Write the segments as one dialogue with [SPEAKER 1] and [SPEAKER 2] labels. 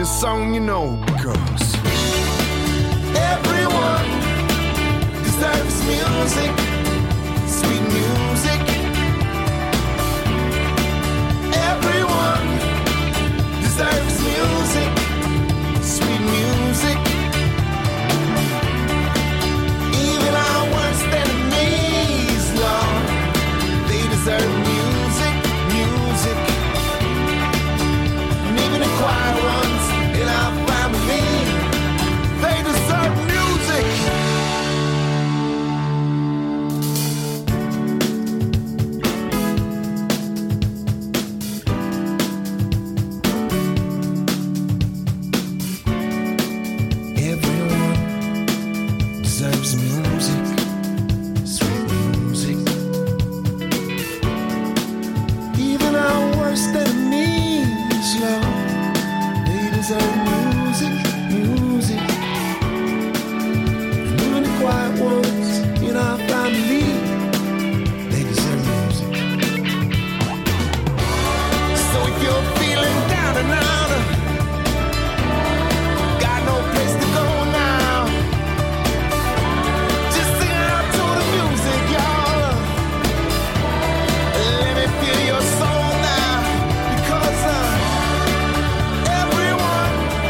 [SPEAKER 1] this song, you know, because everyone deserves music, sweet music. Everyone deserves music, sweet music. Even our worst enemies, Lord, they deserve music, music. And even the quiet ones in our family, they deserve music. Everyone deserves music, sweet music. Even our worst enemies, Lord, they deserve music, music. And even the quiet ones in our family, they deserve music. So if you're feeling down and out, got no place to go now, just sing out to the music, y'all. Let me feel your soul now, because everyone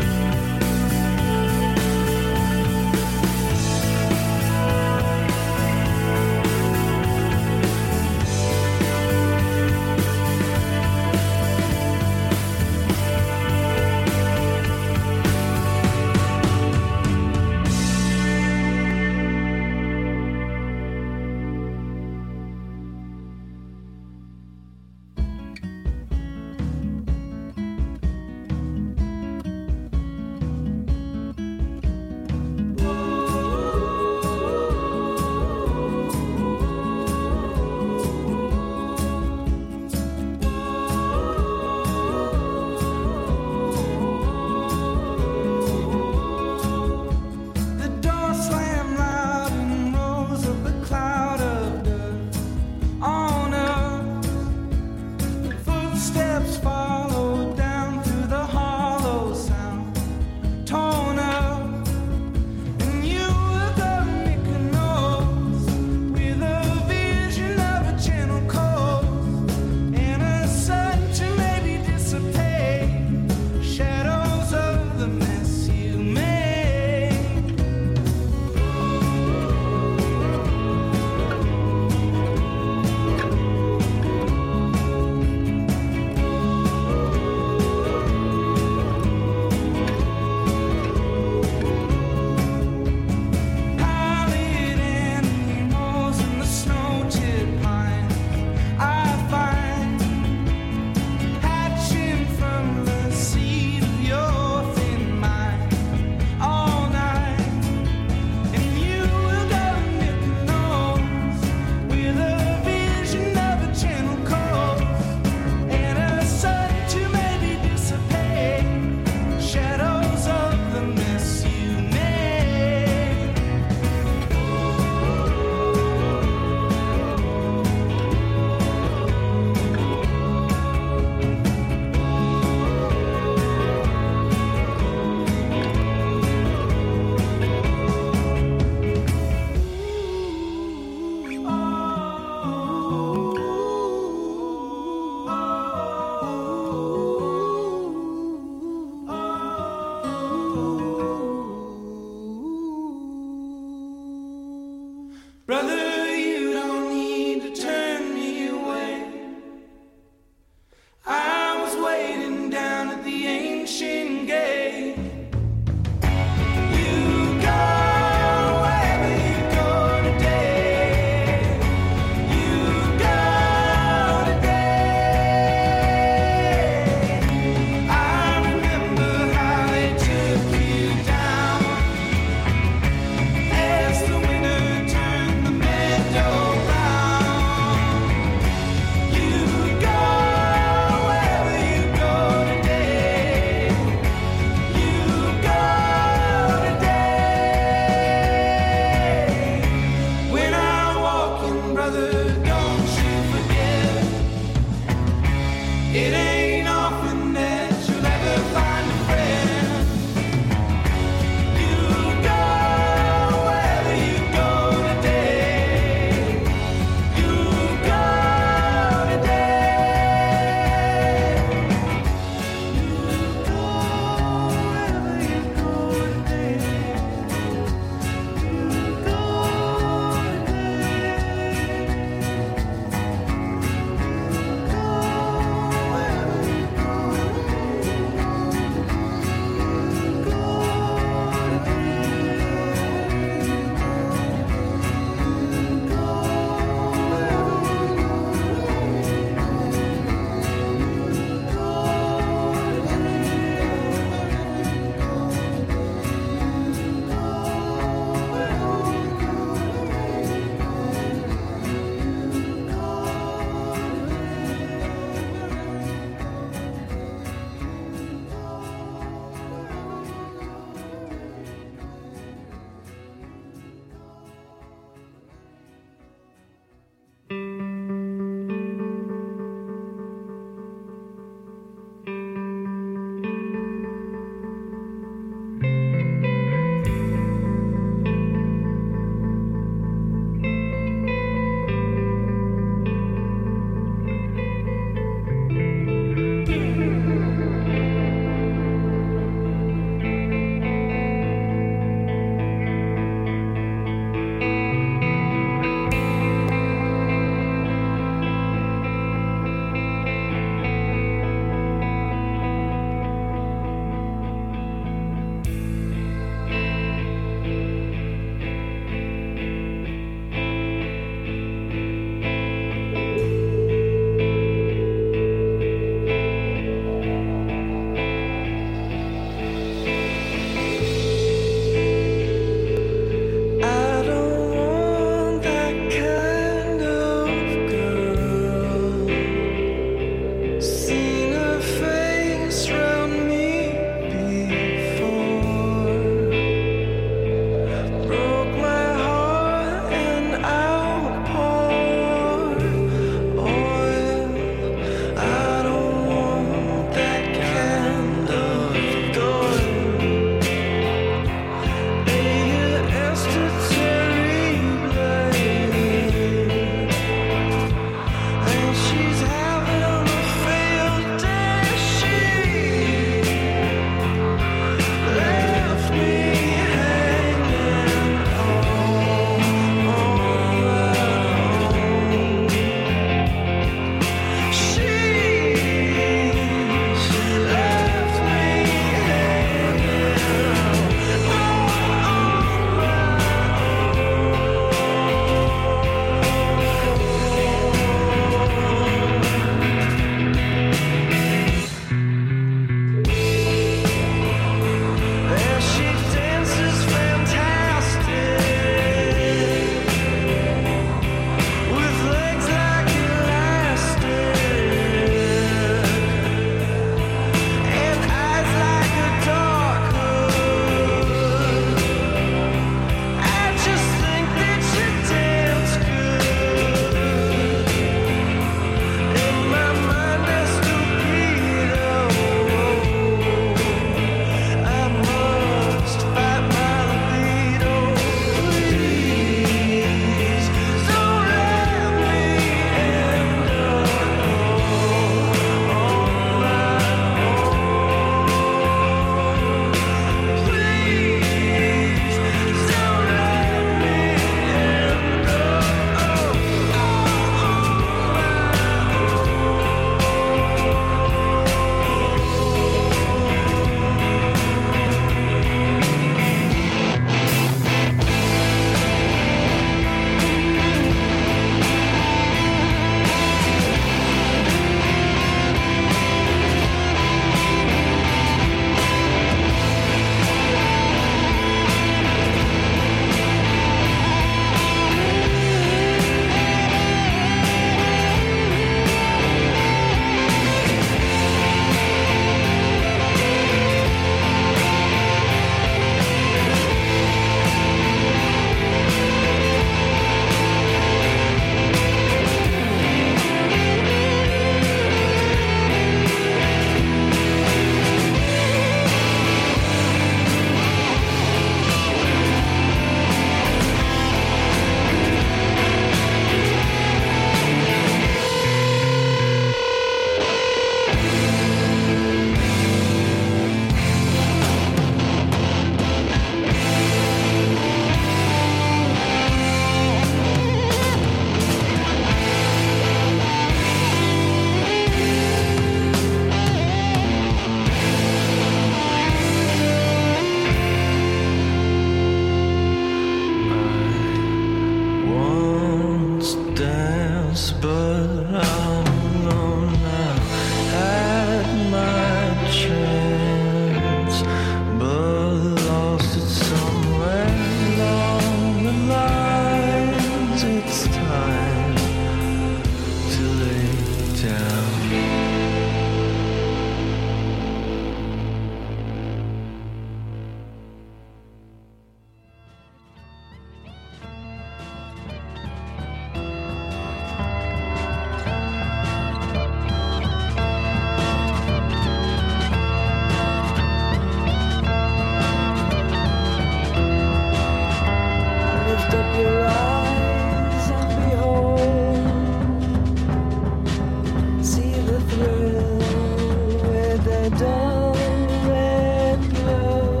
[SPEAKER 2] dull red glow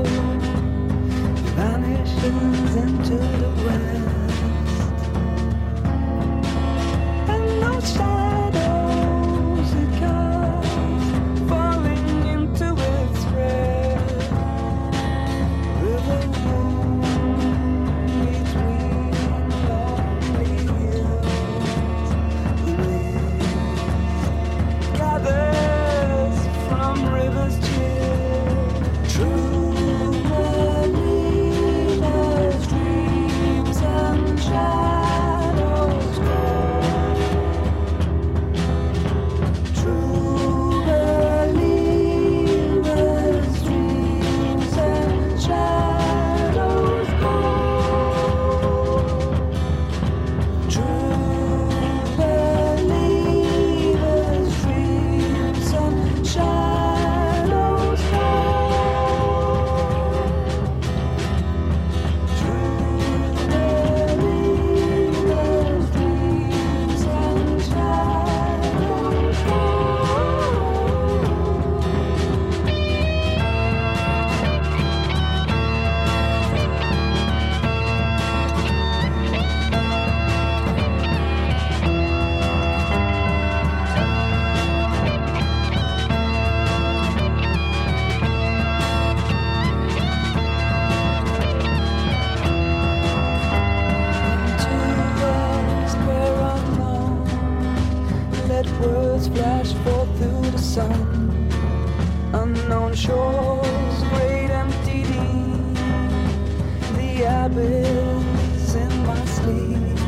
[SPEAKER 2] vanishes into the west, and those shadows it casts falling into its rest. River moon between lonely hills, the mist gathers from rivers chill. True believers, dreams and shadows grow. True believers, dreams and shadows grow. True believers, dreams and shadows grow. True believers, dreams and shadows grow. Into west where unknown, let words flash forth through the sun. Unknown shores, great empty deep, the abyss in my sleep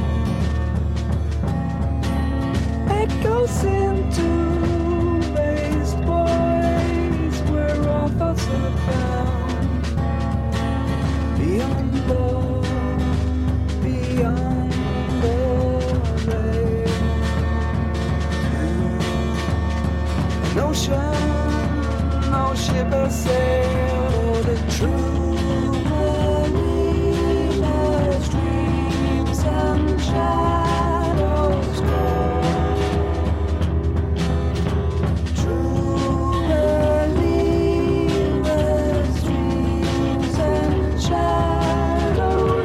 [SPEAKER 2] echoes into waste boys where all thoughts are found. Beyond all, beyond the veil, an ocean, no ship has sailed. The true believers, dreams and shadows grow. True believers, dreams and shadows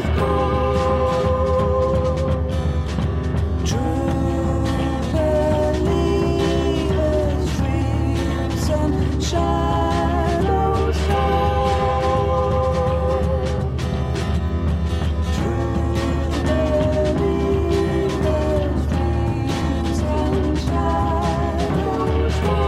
[SPEAKER 2] grow. True believers, dreams and shadows grow. True believers, dreams and shadows grow.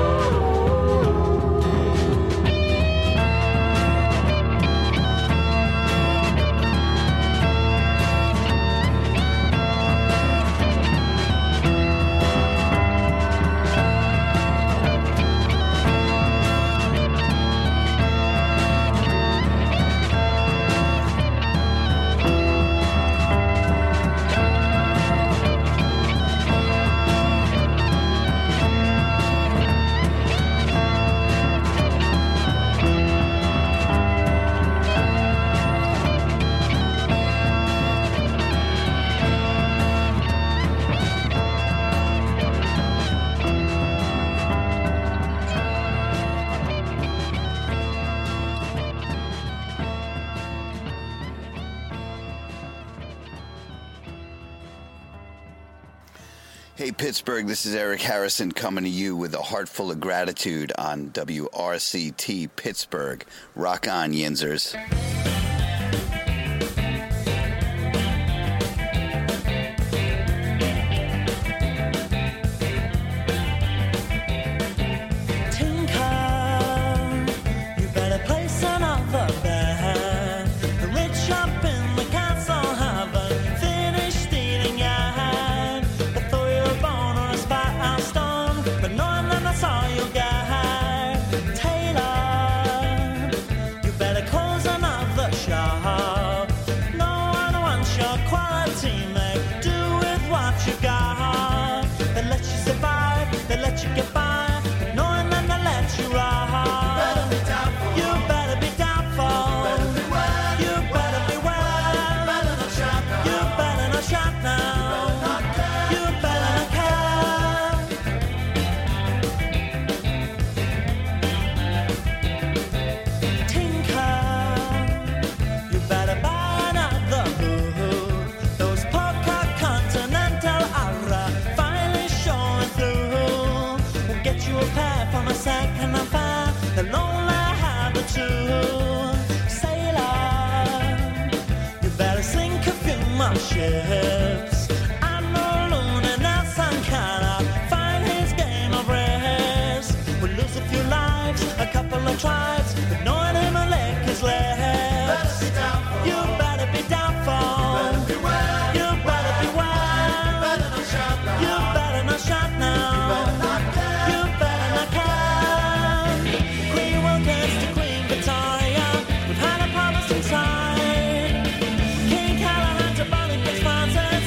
[SPEAKER 3] Hey, Pittsburgh, this is Eric Harrison coming to you with a heart full of gratitude on WRCT Pittsburgh. Rock on, Yinzers.
[SPEAKER 4] You better place another bet. The rich up in the castle haven't finished eating yet. They throw you a bone or a spot out stone, but knowing that that's all you'll get. Taylor, you better close another shop. No one wants your quality, mate. Do with what you got. They let you survive, they let you get by. Knowing that they let you ride. You better be doubtful. You better beware. You better not shop now. You better not care. ships. I'm no loner now, some kind of find his game of rest. We'll lose a few lives, a couple of tribes, but no one in Malek is left. You better be doubtful. You better beware. You better not shout now. You better not come. The Queen will dance to Queen Victoria. We've had a promise inside. King Callahan's a burning big sponsor.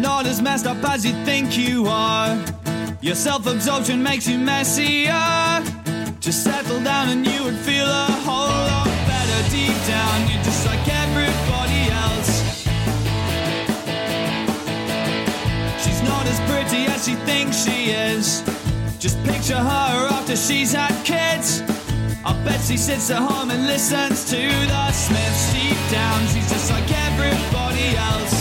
[SPEAKER 5] not as messed up as you think you are. Your self-absorption makes you messier. Just settle down and you would feel a whole lot better. Deep down, you're just like everybody else. She's not as pretty as she thinks she is. Just picture her after she's had kids. I bet she sits at home and listens to the Smiths. Deep down, she's just like everybody else.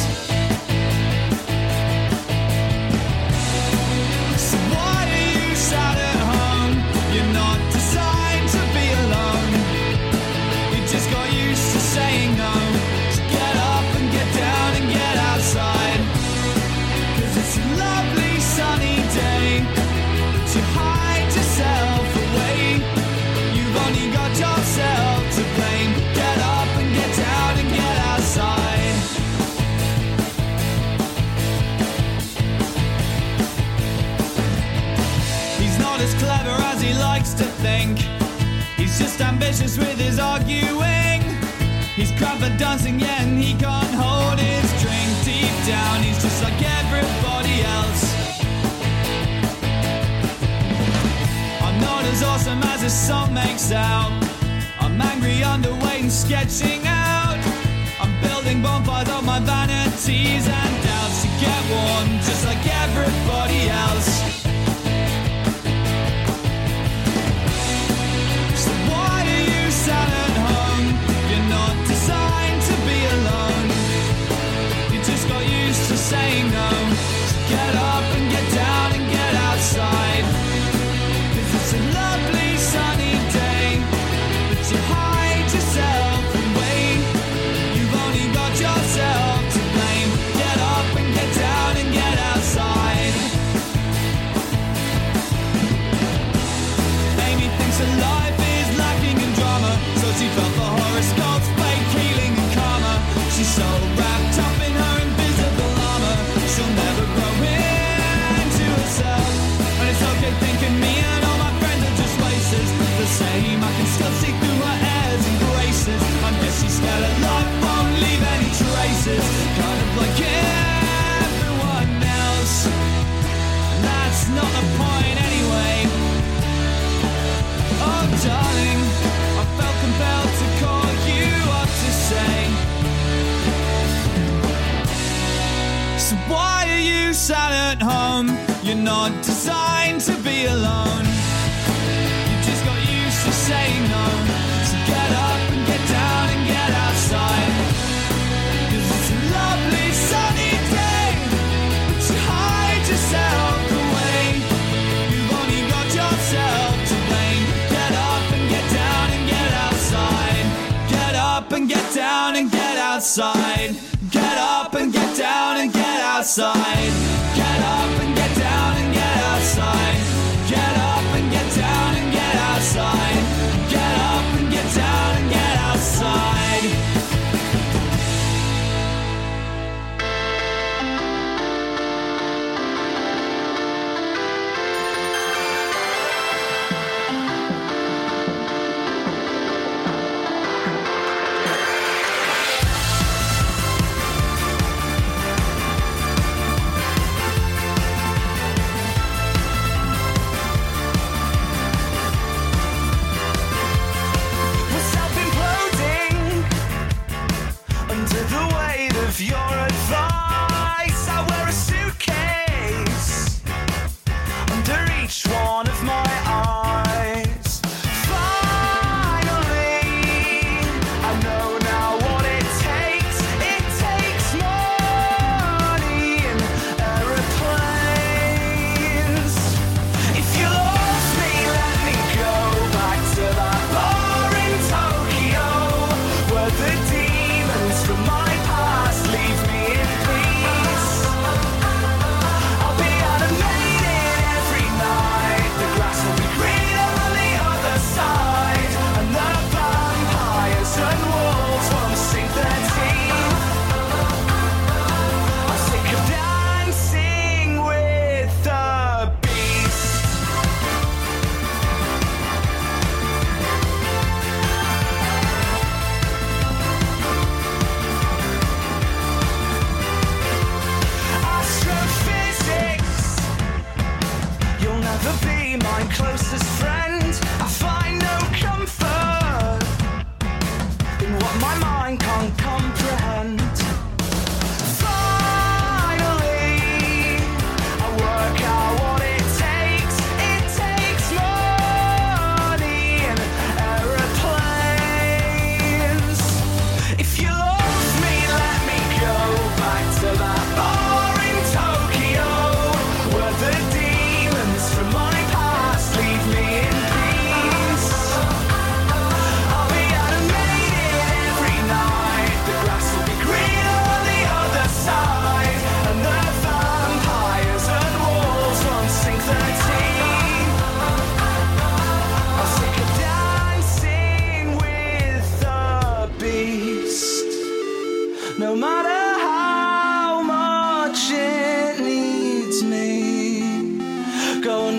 [SPEAKER 5] So why are you sat at home? You're not designed to be alone. You just got used to saying no. So get up and get down and get outside. 'Cause it's a lovely sunny day. But you hide yourself away. You've only got yourself to blame. Get up and get down and get outside. He's not as clever as he likes to think. He's just ambitious with his arguing. He's crap at dancing, yeah, and he can't hold his drink. Deep down, he's just like everybody else. I'm not as awesome as his song makes out. I'm angry, underweight, and sketching out. I'm building bonfires of my vanities and doubts to get warm, just like everybody else. So why are you sat at home? You're not designed to be alone. You just got used to saying no. So get up and get down and get outside. 'Cause it's a lovely sunny day. But you hide yourself away. You've only got yourself to blame. Get up and get down and get outside. Amy thinks her life is lacking in drama, so she felt the horoscopes, fake healing and karma. She's so wrapped up in her invisible armor, she'll never grow into herself. And it's okay thinking me and all my friends are just wasted. The same, I can still see through her airs and graces. I guess she's scared her life won't leave any traces. Kind of like everyone else. And that's not the point anyway. Oh darling, I felt compelled to call you up to say, so why are you sat at home? You're not designed to be alone. You just got used to saying no. So get up and get down and get outside. 'Cause it's a lovely sunny day. But you hide yourself away. You've only got yourself to blame. Get up and get down and get outside. Get up and get down and get outside. Get up and get down and get outside. Get up and get down and get outside. Get up and get down and get outside. Get up and get down and get outside.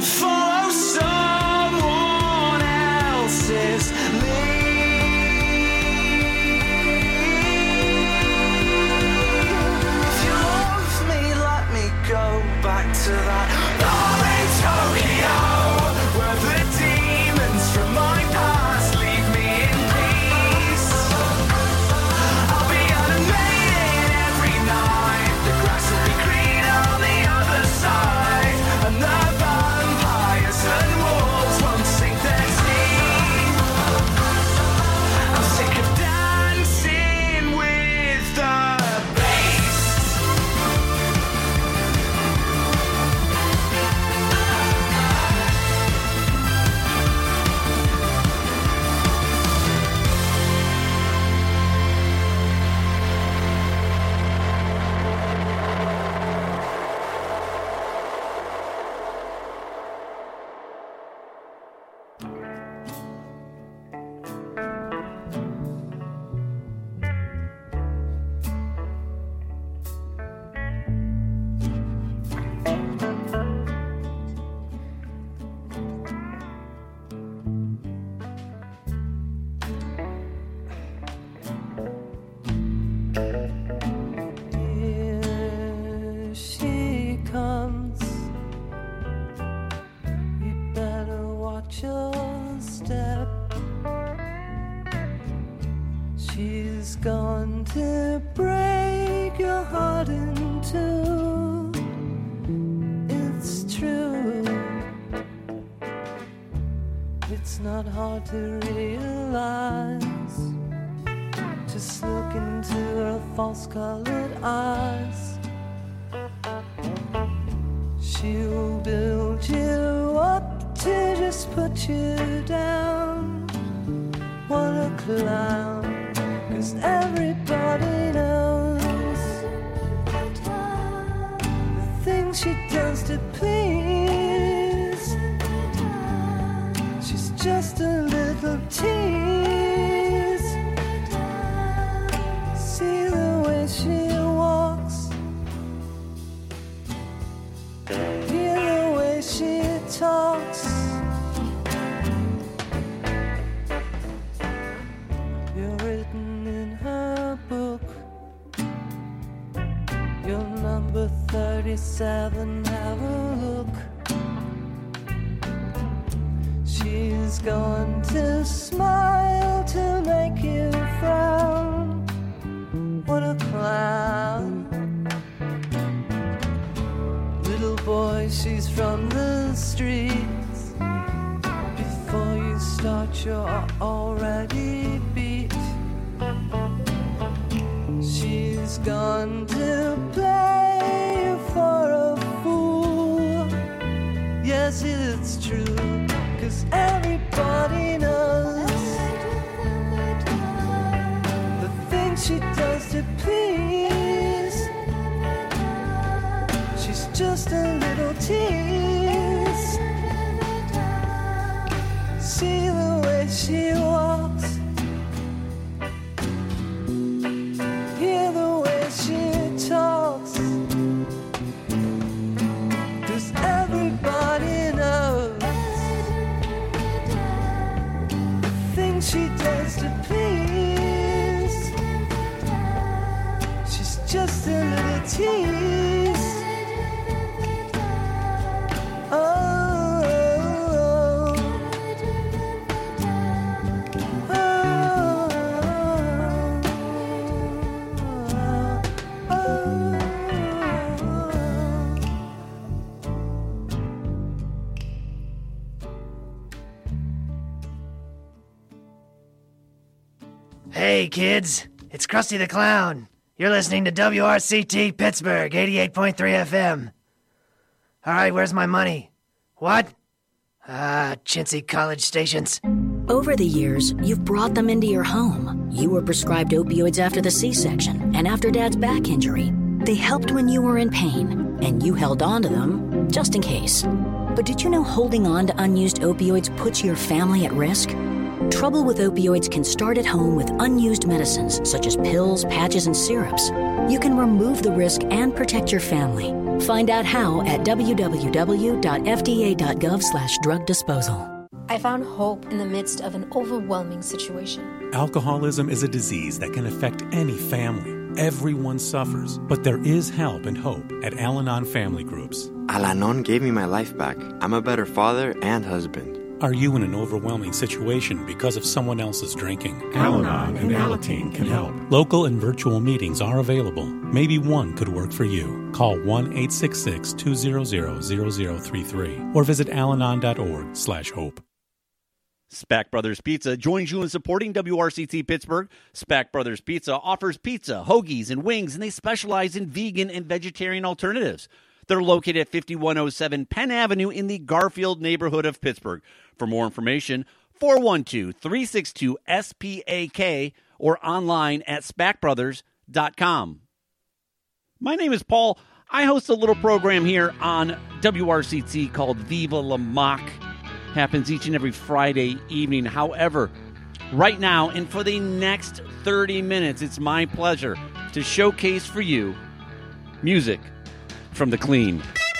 [SPEAKER 5] follow someone else's back to that boring Tokyo, where the demons from my past leave me in peace. I'll be animated every night. The grass will be green on the other side, and the vampires and wolves won't sink their teeth. I'm sick of dancing with the gone to break your heart in two. It's true. It's not hard to realize. Just look into her false-colored eyes. She'll build you up to just put you down. What a clown. 'Cause everybody knows the things she does to please. She's just a little tease. See the way she walks, hear the way she talks. You're written in her book. You're number 37, have a look. She's gone to smile to make you frown. What a clown. Little boy, she's from the streets. Before you start, you're already beat. She's gone to play you for a fool. Yes, it's true, 'cause everybody knows the things she does to please. She's just a little tease. See the way she walks, hear the way she talks. 'Cause everybody knows the things she does to please. She's just a little tease.
[SPEAKER 6] Hey, kids, it's Krusty the Clown. You're listening to WRCT Pittsburgh, 88.3 FM. All right, where's my money? What? Chintzy college stations.
[SPEAKER 7] Over the years, you've brought them into your home. You were prescribed opioids after the C-section and after Dad's back injury. They helped when you were in pain, and you held on to them just in case. But did you know holding on to unused opioids puts your family at risk? Trouble with opioids can start at home with unused medicines such as pills, patches, and syrups. You can remove the risk and protect your family. Find out how at www.fda.gov/drug disposal.
[SPEAKER 8] I found hope in the midst of an overwhelming situation.
[SPEAKER 9] Alcoholism is a disease that can affect any family. Everyone suffers, but there is help and hope at Al-Anon Family Groups.
[SPEAKER 10] Al-Anon gave me my life back. I'm a better father and husband.
[SPEAKER 9] Are you in an overwhelming situation because of someone else's drinking? Al-Anon and Alateen can help. Local and virtual meetings are available. Maybe one could work for you. Call 1-866-200-0033 or visit alanon.org/hope.
[SPEAKER 11] Spack Brothers Pizza joins you in supporting WRCT Pittsburgh. Spack Brothers Pizza offers pizza, hoagies, and wings, and they specialize in vegan and vegetarian alternatives. They're located at 5107 Penn Avenue in the Garfield neighborhood of Pittsburgh. For more information, 412-362-SPAK or online at spackbrothers.com. My name is Paul. I host a little program here on WRCT called Viva La Mock. Happens each and every Friday evening. However, right now and for the next 30 minutes, it's my pleasure to showcase for you music from The Clean.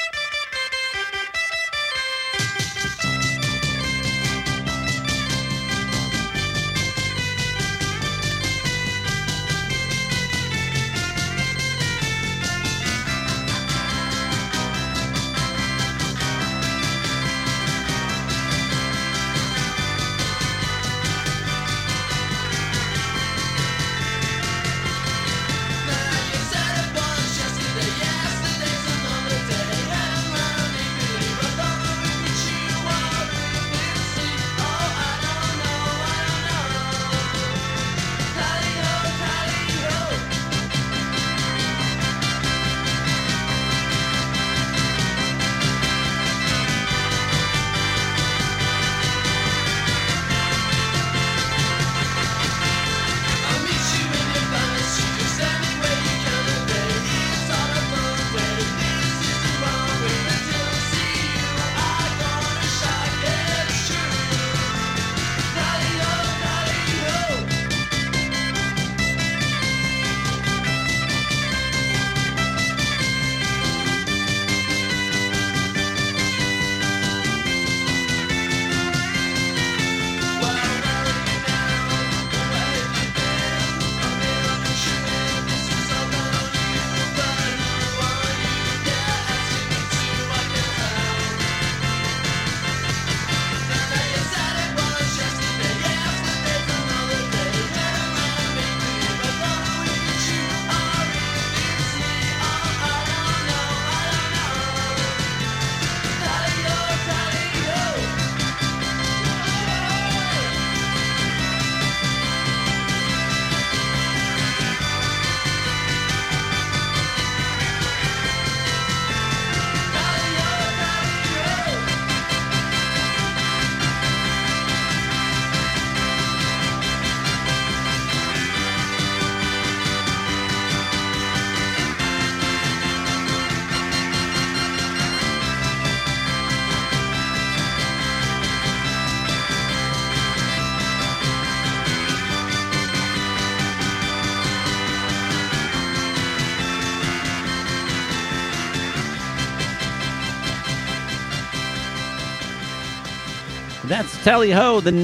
[SPEAKER 11] That's Tally Ho, the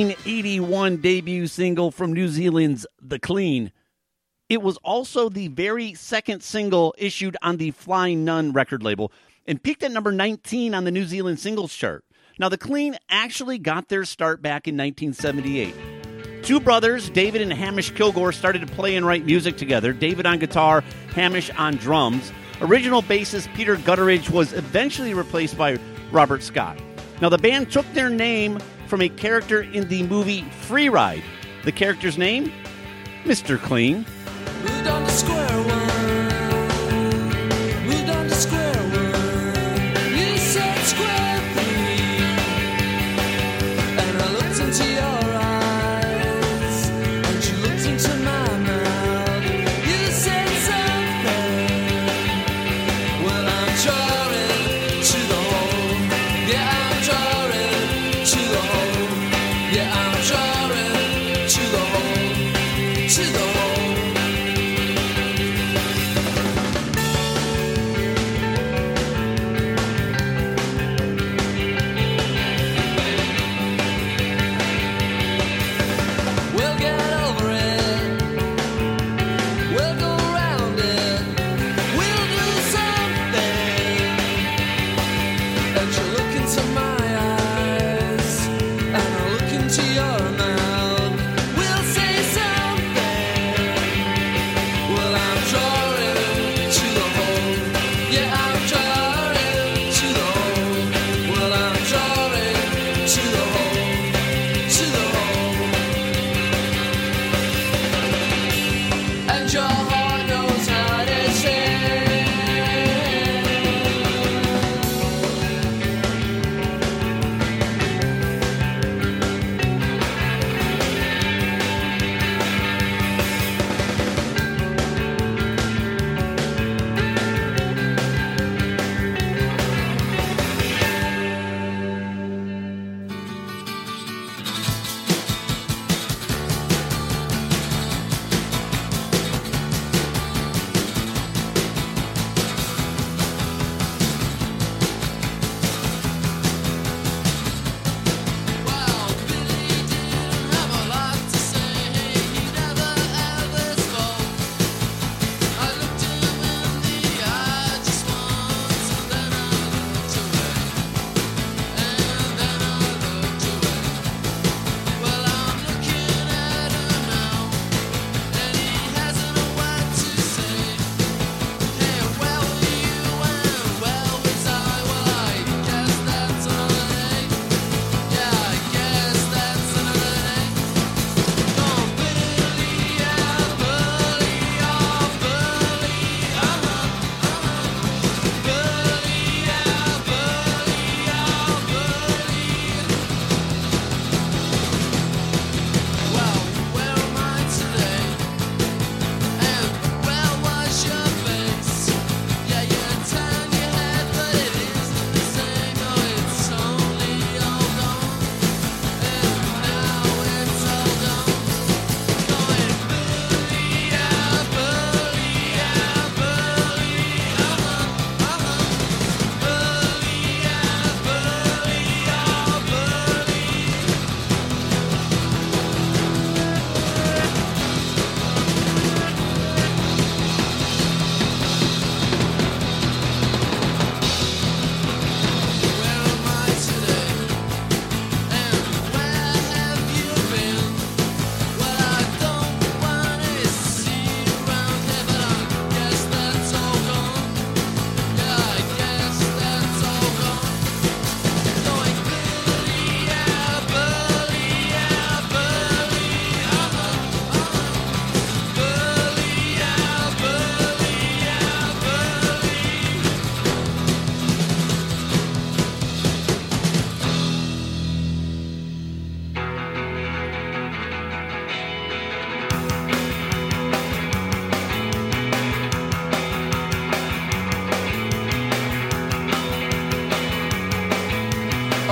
[SPEAKER 11] 1981 debut single from New Zealand's The Clean. It was also the very second single issued on the Flying Nun record label and peaked at number 19 on the New Zealand singles chart. Now, The Clean actually got their start back in 1978. Two brothers, David and Hamish Kilgore, started to play and write music together. David on guitar, Hamish on drums. Original bassist Peter Gutteridge was eventually replaced by Robert Scott. Now, the band took their name from a character in the movie Free Ride. The character's name? Mr. Clean.
[SPEAKER 2] Moved on to square one. Moved on to square one. You said square three. And I looked into your eyes. And you looked into my mouth. You said something. Well, I'm drawing to the hole. Yeah, I'm drawing to the hole. Yeah, I'm drawing to the hole. To the hole.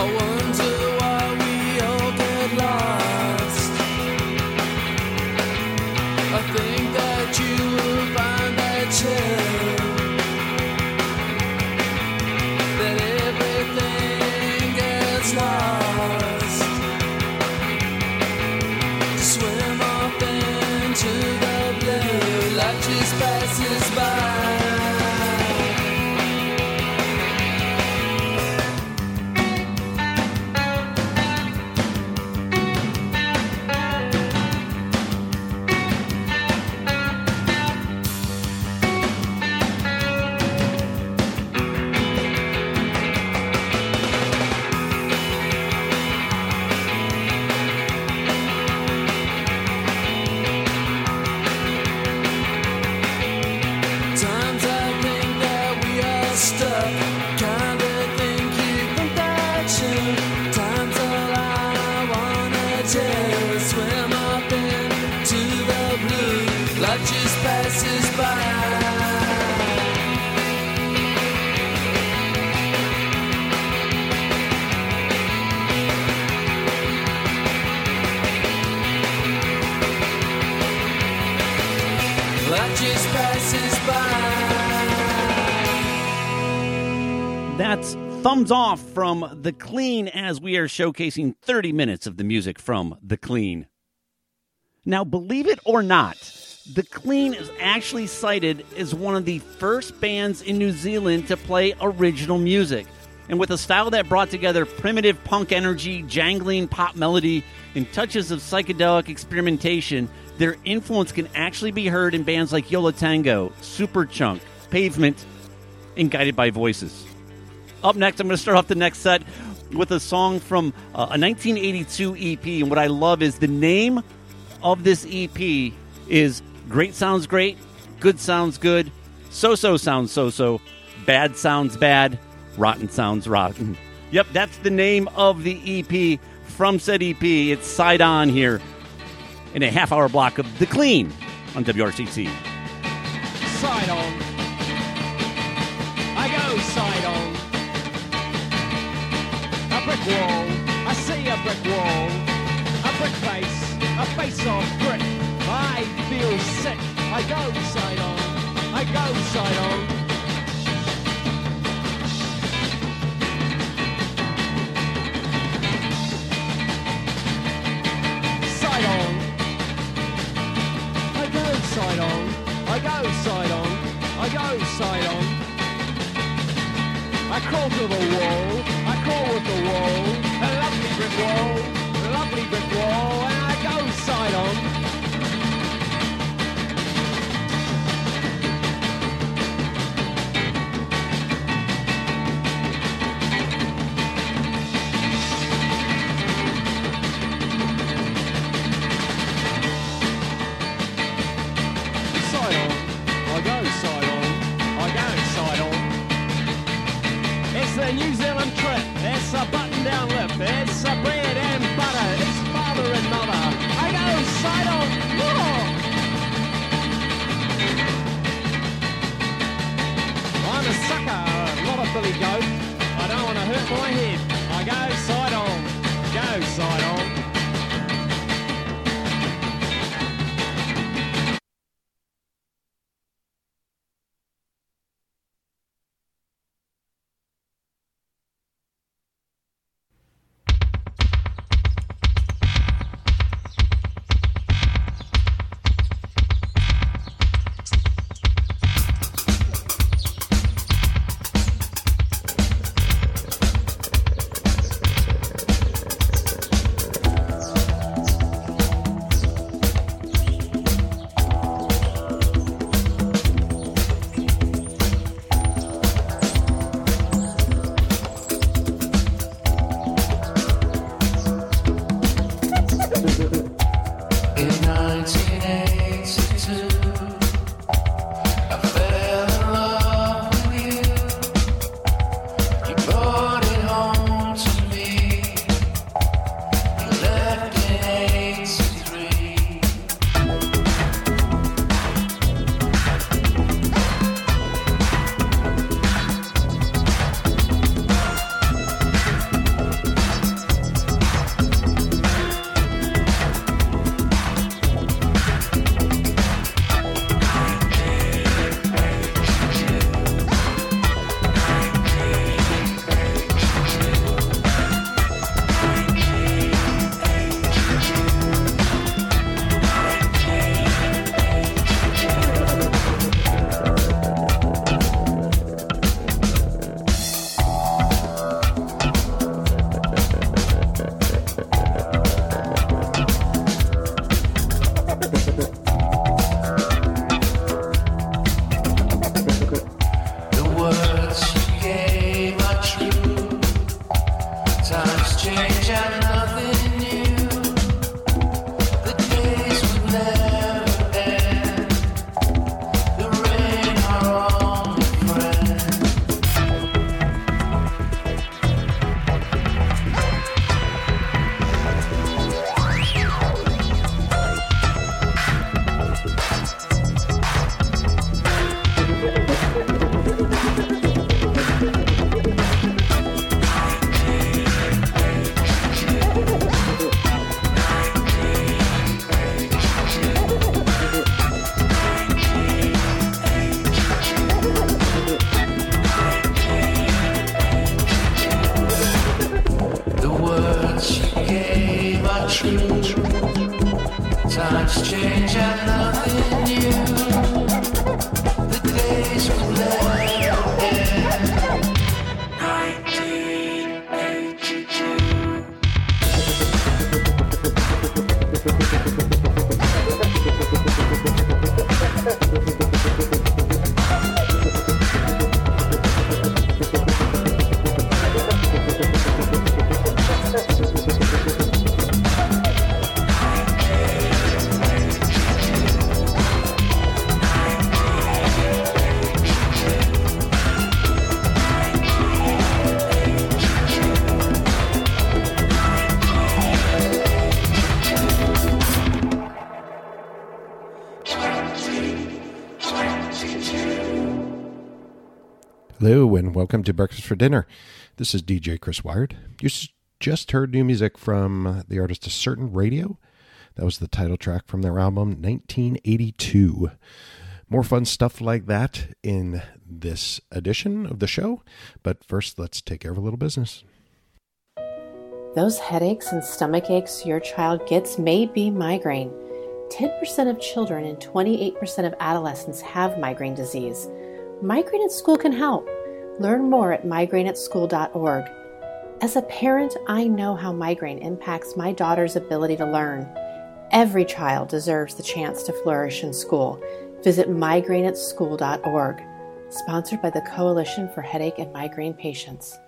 [SPEAKER 2] wonder why we all get lost. I think that you will find that too, that everything gets lost. Swim off into the blue, life just passes by. Times I think that we are stuck. Kinda think you think that too. Times all I wanna do is swim up into the blue. Life just passes by. Life just passes by.
[SPEAKER 11] That's Thumbs Off from The Clean, as we are showcasing 30 minutes of the music from The Clean. Now, believe it or not, The Clean is actually cited as one of the first bands in New Zealand to play original music. And with a style that brought together primitive punk energy, jangling pop melody, and touches of psychedelic experimentation, their influence can actually be heard in bands like Yo La Tengo, Superchunk, Pavement, and Guided by Voices. Up next, I'm going to start off the next set with a song from a 1982 EP, and what I love is the name of this EP is Great Sounds Great, Good Sounds Good, So-So Sounds So-So, Bad Sounds Bad, Rotten Sounds Rotten. Yep, that's the name of the EP from said EP. It's Side On here in a half-hour block of The Clean on WRCT.
[SPEAKER 12] Side on. I go side on. A brick wall. I see a brick wall. A brick face. A face of brick. I feel sick. I go side on. I go side on. Side on. I go side on. I go side on. I go side on. I crawl to the wall. I crawl with the wall. A lovely brick wall. A lovely brick wall. And I go side on. Side on. I go side on. I go side on. It's the New Zealand trip. It's a button-down lip. It's a bread and butter. It's father and mother. I go side on. Whoa. I'm a sucker, not a Billy Goat. I don't want to hurt my head. I go side on. Go side on.
[SPEAKER 2] change and nothing new. The days will never end. The rain our only friend. The words you gave are true. Times change and nothing new. The days will never end. 1982.
[SPEAKER 13] Hello and welcome to Breakfast for Dinner. This is DJ Chris Wired. You just heard new music from the artist A Certain Radio. That was the title track from their album 1982. More fun stuff like that in this edition of the show. But first, let's take care of a little business.
[SPEAKER 14] Those headaches and stomach aches your child gets may be migraine. 10% of children and 28% of adolescents have migraine disease. Migraine at School can help. Learn more at migraineatschool.org. As a parent, I know how migraine impacts my daughter's ability to learn. Every child deserves the chance to flourish in school. Visit migraineatschool.org. Sponsored by the Coalition for Headache and Migraine Patients.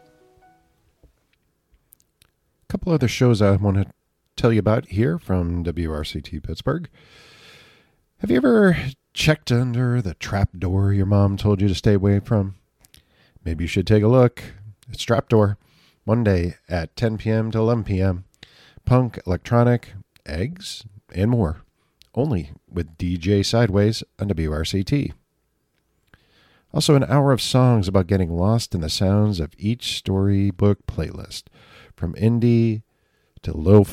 [SPEAKER 13] A couple other shows I want to tell you about here from WRCT Pittsburgh. Have you ever checked under the trap door your mom told you to stay away from? Maybe you should take a look. It's Trapdoor, Monday at 10 p.m. to 11 p.m. Punk, electronic, eggs, and more. Only with DJ Sideways on WRCT. Also an hour of songs about getting lost in the sounds of each storybook playlist. From indie to lo-fi